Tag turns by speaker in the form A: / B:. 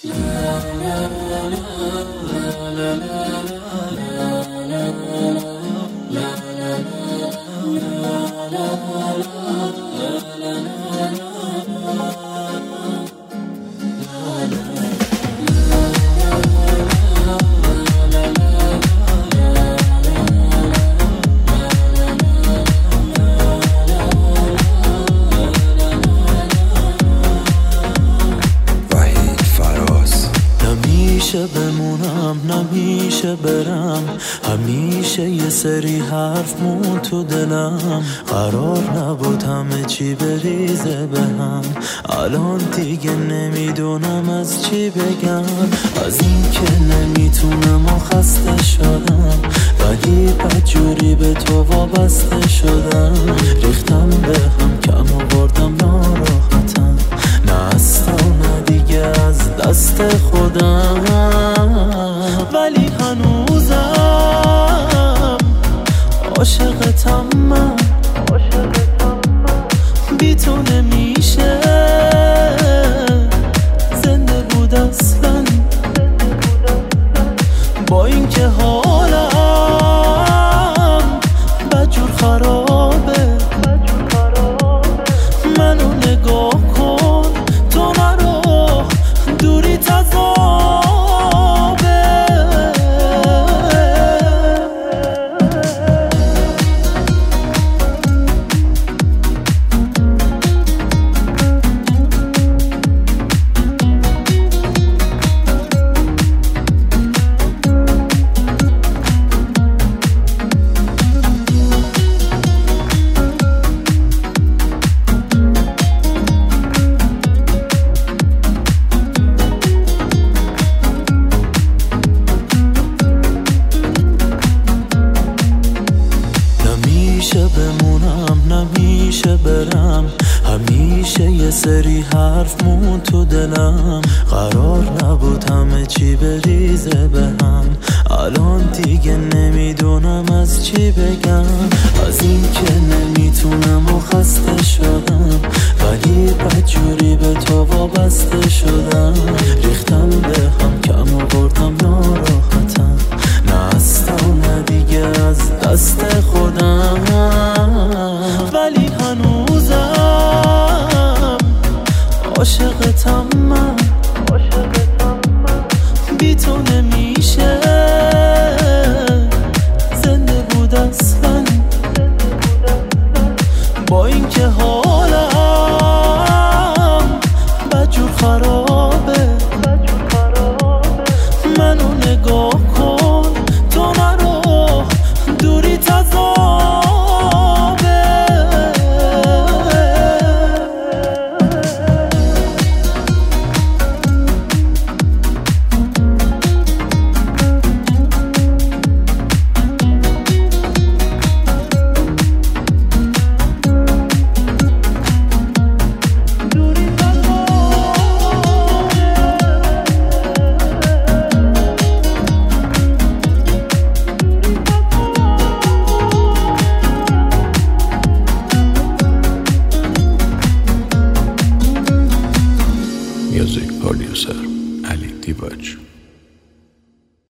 A: نمیشه بمونم نمیشه برم، همیشه یه سری حرف مون تو دلم. قرار نبود همه چی بریزه به هم، الان دیگه نمیدونم از چی بگم. از این که نمیتونم و خسته شدم، ولی بدجوری به تو وابسته شدم. ریختم به هم کم آوردم ناراحتم، نه اصلا نه دیگه از دست خودم. ولی هنوزم عاشقتم من، بی تو نمیشه زنده بود اصلا. با این که حالم بدجور خرابه، منو نگاه کن تو نرو، دوری تضابه. نمیشه بمونم نمیشه برم، همیشه یه سری حرف مون تو دلم. قرار نبود همه چی بریزه به هم، الان دیگه نمیدونم از چی بگم. از این که نمیتونم و خسته شدم، ولی بدجوری به تو وابسته شدم. ریختم به هم کم آوردم ناراحتم، نه اصلا نه دیگه از دست خودم. ولی هنوزم عاشقتم من، بی تو نمیشه زنده بود اصلا. با این که حالم بدجور خرابه،